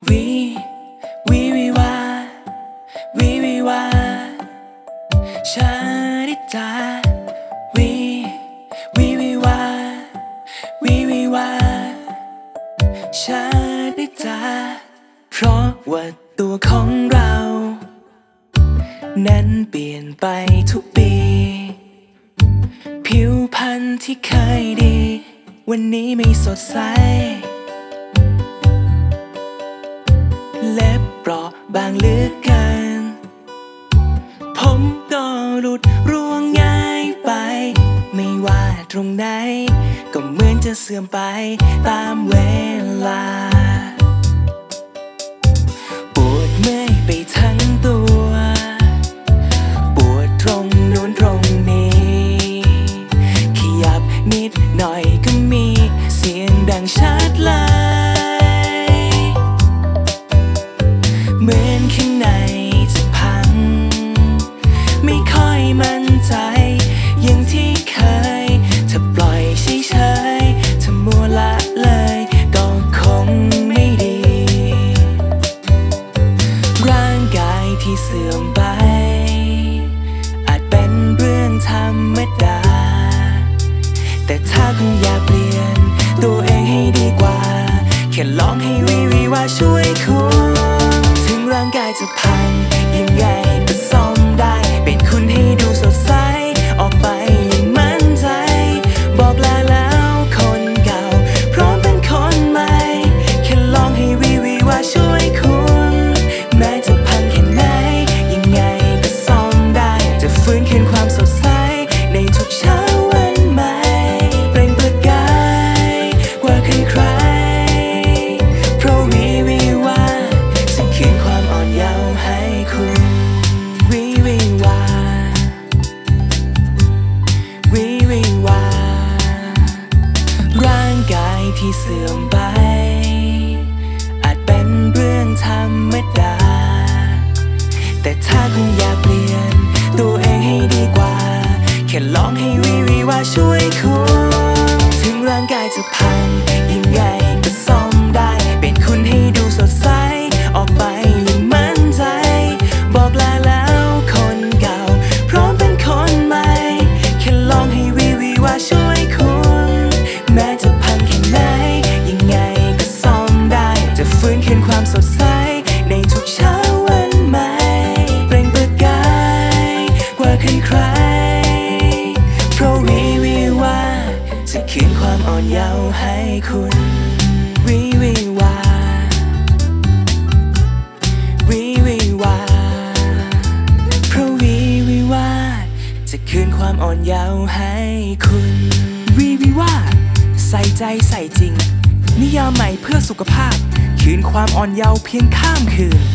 วิวาชาดิตาวิวาชาดิตาเพราะว่าตัวของเรานั้นเปลี่ยนไปทุกปีผิวพรรณที่เคยดีวันนี้ไม่สดใสเล็บเปราะบางเหลือเกินผมก็หลุดร่วงง่ายไปไม่ว่าตรงไหนก็เหมือนจะเสื่อมไปตามเวลาปวดเมื่อยไปทั้งตัวปวดตรงนู้นตรงนี้ขยับนิดหน่อยก็มีเสียงดังชัดเลยเหมือนข้างในจะพังไม่ค่อยมั่นใจอย่างที่เคยถ้าปล่อยเฉยๆถ้ามัวละเลยก็คงไม่ดีร่างกายที่เสื่อมไปอาจเป็นเรื่องธรรมดาแต่ถ้าคุณอยากเปลี่ยนตัวเองให้ดีกว่าแค่ลองให้วิวาช่วยคุณถึงร่างกายจะพังยังไงก็ซ่อมได้เป็นคุณให้ดูสดใสออกไปอย่างมั่นใจบอกลาแล้วคนเก่าพร้อมเป็นคนใหม่แค่ลองให้วิวาช่วยคุณแม้จะพังแค่ไหนยังไงก็ซ่อมได้จะฟื้นคืนความสดใสในทุกเช้าวันใหม่เปล่งประกายกว่าใครๆเพราะวิวาจะคืนความอ่อนเยาว์ให้คุณวิวาร่างกายที่เสื่อมไปอาจเป็นเรื่องธรรมดาแต่ถ้าคุณอยากเปลี่ยนตัวเองให้ดีกว่าแค่ลองให้วิวาช่วยคุณถึงร่างกายจะพังยังไงก็ซ่อมได้เป็นคุณให้ดูสดใสออกไปอย่างมั่นใจบอกลาแล้วคนเก่าพร้อมเป็นคนใหม่แค่ลองให้วิวาช่วยคุณแม้จะพังแค่ไหนยังไงก็ซ่อมได้จะฟื้นคืนความสดใสในทุกเช้าวันใหม่เปล่งประกายกว่าใครๆเพราะวิวาจะคืนความอ่อนเยาว์ให้คุณวิวาเพราะวิวาจะคืนความอ่อนเยาว์ให้คุณวิวาใส่ใจใส่จริงนิยามใหม่เพื่อสุขภาพคืนความอ่อนเยาว์เพียงข้ามคืน